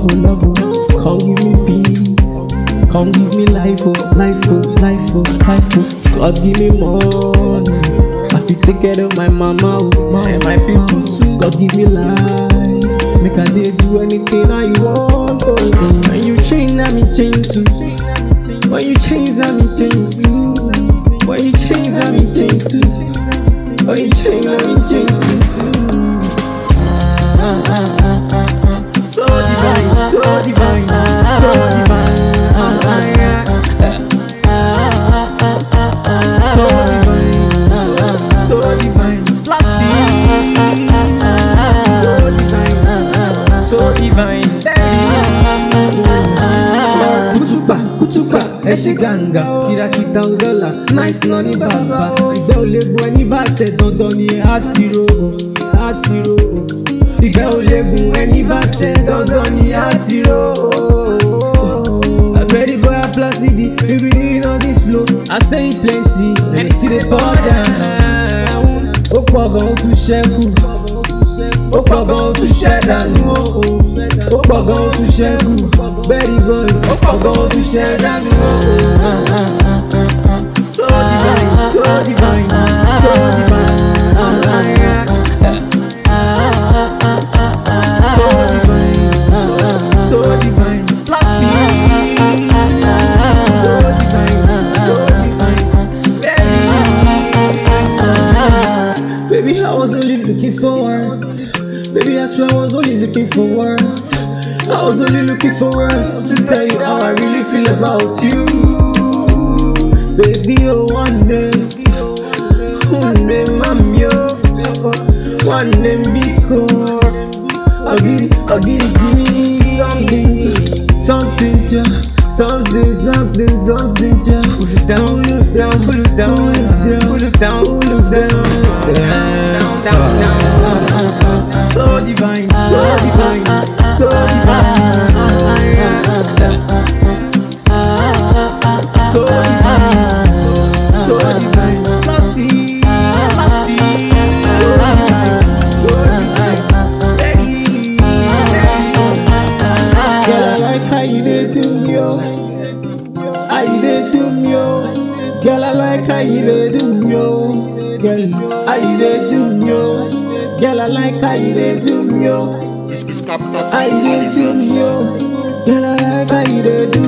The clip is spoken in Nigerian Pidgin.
love, oh. Come give me peace, come give me life, oh, life, oh, life, oh, life, oh. God give me money, I fit take care of my mama, oh, and my people too. God give me life, make I dey do anything I want, oh. When you change, I me change too. When you change, I me change too. When you change, I me change too. When you change, I me change too. So divine, so divine, so divine. So divine, so divine. Classic. So divine, so divine. Kutuba, kutuba, ẹ ṣe gàǹgà, kìràkìtà ọ̀dọ́là, nice náà ní bàbá. Ìgbẹ́ ò lè gun ẹni bá tẹ̀ dandan ni á ti ro o, á ti ro o. Ìgbẹ́ ò lè gun ẹni bá tẹ̀ dandan ni á ti ro o. Abẹ́rẹ́ bóyá plasidi, baby in on this flow. I say it plenty, and it still dey pour down. Ó pọ̀ gan, ó tún ṣẹ́kù. Ó pọ̀ gan, ó tún ṣẹ́ dànù. Ó pọ̀ gan, ó tún ṣẹ́kù. Bẹ́ẹ̀ni boy, ó pọ̀ gan, ó tún ṣẹ́ dànù. So divine, so divine, so divine. So divine, so divine. Classic. So divine, so divine. Baby, I was only looking for words. Baby, I swear I was only looking for words. I was only looking for words to tell you how I really feel about you. Baby, oh, one day, mommy, oh, one day, Biko. Give me something, something, ja. Pull it down, pull it down, pull it down, pull it down, pull it down. So divine, so divine, so divine. So divine, so divine. Classy, classy. So divine, so divine. Girl, I like how you dey do me, oh. How you dey do me, oh. Girl, I like how you dey do me, oh. Girl, how you dey do me, oh. Girl, I like how you dey do me, oh. How you dey do me, oh. Girl, I like how you dey do